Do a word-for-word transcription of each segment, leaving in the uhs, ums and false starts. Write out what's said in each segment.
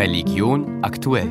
Religion aktuell.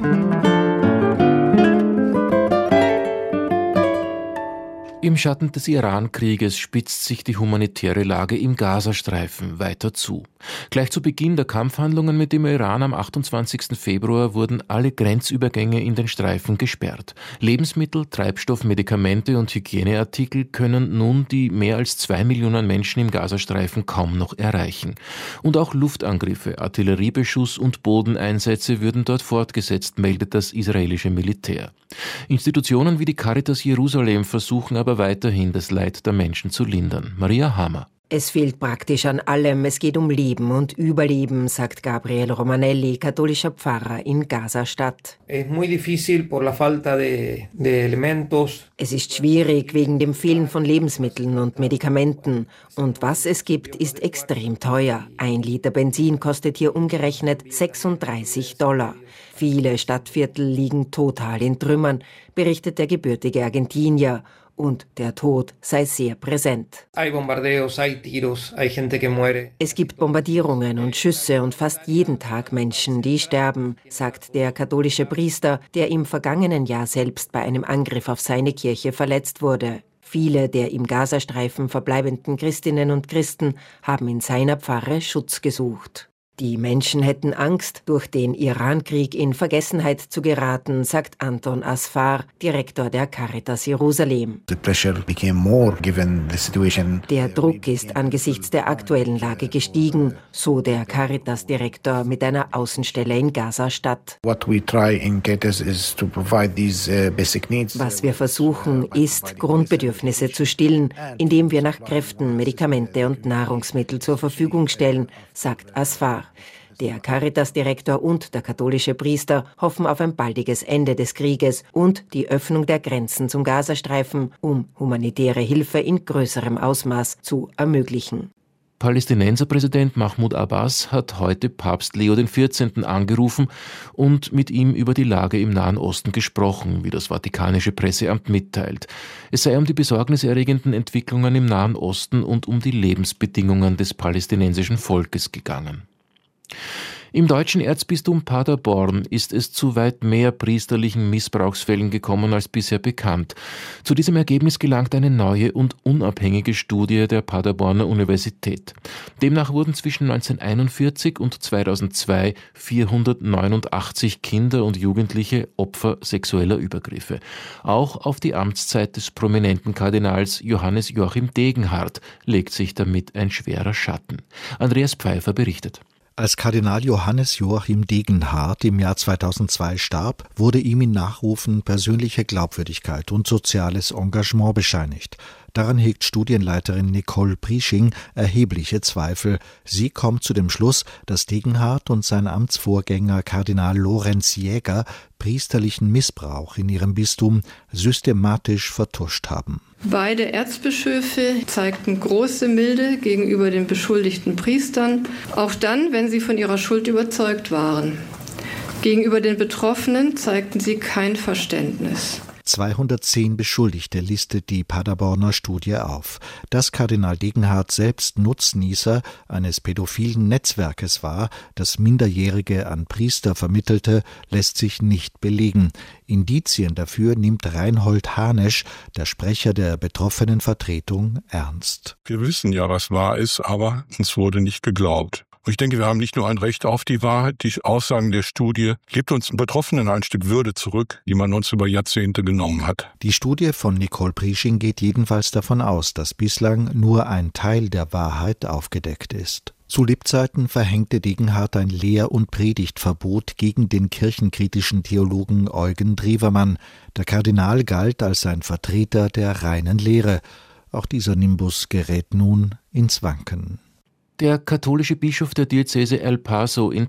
Im Schatten des Iran-Krieges spitzt sich die humanitäre Lage im Gazastreifen weiter zu. Gleich zu Beginn der Kampfhandlungen mit dem Iran am achtundzwanzigsten Februar wurden alle Grenzübergänge in den Streifen gesperrt. Lebensmittel, Treibstoff, Medikamente und Hygieneartikel können nun die mehr als zwei Millionen Menschen im Gazastreifen kaum noch erreichen. Und auch Luftangriffe, Artilleriebeschuss und Bodeneinsätze würden dort fortgesetzt, meldet das israelische Militär. Institutionen wie die Caritas Jerusalem versuchen aber weiterhin das Leid der Menschen zu lindern. Maria Hammer. Es fehlt praktisch an allem. Es geht um Leben und Überleben, sagt Gabriel Romanelli, katholischer Pfarrer in Gaza-Stadt. Es ist schwierig wegen dem Fehlen von Lebensmitteln und Medikamenten. Und was es gibt, ist extrem teuer. Ein Liter Benzin kostet hier umgerechnet sechsunddreißig Dollar. Viele Stadtviertel liegen total in Trümmern, berichtet der gebürtige Argentinier. Und der Tod sei sehr präsent. Es gibt Bombardierungen und Schüsse und fast jeden Tag Menschen, die sterben, sagt der katholische Priester, der im vergangenen Jahr selbst bei einem Angriff auf seine Kirche verletzt wurde. Viele der im Gazastreifen verbleibenden Christinnen und Christen haben in seiner Pfarre Schutz gesucht. Die Menschen hätten Angst, durch den Iran-Krieg in Vergessenheit zu geraten, sagt Anton Asfar, Direktor der Caritas Jerusalem. Der Druck ist angesichts der aktuellen Lage gestiegen, so der Caritas-Direktor mit einer Außenstelle in Gaza-Stadt. Was wir versuchen, ist, Grundbedürfnisse zu stillen, indem wir nach Kräften Medikamente und Nahrungsmittel zur Verfügung stellen, sagt Asfar. Der Caritas-Direktor und der katholische Priester hoffen auf ein baldiges Ende des Krieges und die Öffnung der Grenzen zum Gazastreifen, um humanitäre Hilfe in größerem Ausmaß zu ermöglichen. Palästinenserpräsident Mahmoud Abbas hat heute Papst Leo der vierzehnte angerufen und mit ihm über die Lage im Nahen Osten gesprochen, wie das Vatikanische Presseamt mitteilt. Es sei um die besorgniserregenden Entwicklungen im Nahen Osten und um die Lebensbedingungen des palästinensischen Volkes gegangen. Im deutschen Erzbistum Paderborn ist es zu weit mehr priesterlichen Missbrauchsfällen gekommen als bisher bekannt. Zu diesem Ergebnis gelangt eine neue und unabhängige Studie der Paderborner Universität. Demnach wurden zwischen neunzehnhunderteinundvierzig und zweitausendzwei vierhundertneunundachtzig Kinder und Jugendliche Opfer sexueller Übergriffe. Auch auf die Amtszeit des prominenten Kardinals Johannes Joachim Degenhardt legt sich damit ein schwerer Schatten. Andreas Pfeiffer berichtet. Als Kardinal Johannes Joachim Degenhardt im Jahr zweitausendzwei starb, wurde ihm in Nachrufen persönliche Glaubwürdigkeit und soziales Engagement bescheinigt. Daran hegt Studienleiterin Nicole Priesching erhebliche Zweifel. Sie kommt zu dem Schluss, dass Degenhardt und sein Amtsvorgänger Kardinal Lorenz Jäger priesterlichen Missbrauch in ihrem Bistum systematisch vertuscht haben. Beide Erzbischöfe zeigten große Milde gegenüber den beschuldigten Priestern, auch dann, wenn sie von ihrer Schuld überzeugt waren. Gegenüber den Betroffenen zeigten sie kein Verständnis. zweihundertzehn Beschuldigte listet die Paderborner Studie auf. Dass Kardinal Degenhardt selbst Nutznießer eines pädophilen Netzwerkes war, das Minderjährige an Priester vermittelte, lässt sich nicht belegen. Indizien dafür nimmt Reinhold Hanesch, der Sprecher der betroffenen Vertretung, ernst. Wir wissen ja, was wahr ist, aber uns wurde nicht geglaubt. Und ich denke, wir haben nicht nur ein Recht auf die Wahrheit, die Aussagen der Studie gibt uns Betroffenen ein Stück Würde zurück, die man uns über Jahrzehnte genommen hat. Die Studie von Nicole Priesching geht jedenfalls davon aus, dass bislang nur ein Teil der Wahrheit aufgedeckt ist. Zu Lebzeiten verhängte Degenhardt ein Lehr- und Predigtverbot gegen den kirchenkritischen Theologen Eugen Drewermann. Der Kardinal galt als ein Vertreter der reinen Lehre. Auch dieser Nimbus gerät nun ins Wanken. Der katholische Bischof der Diözese El Paso in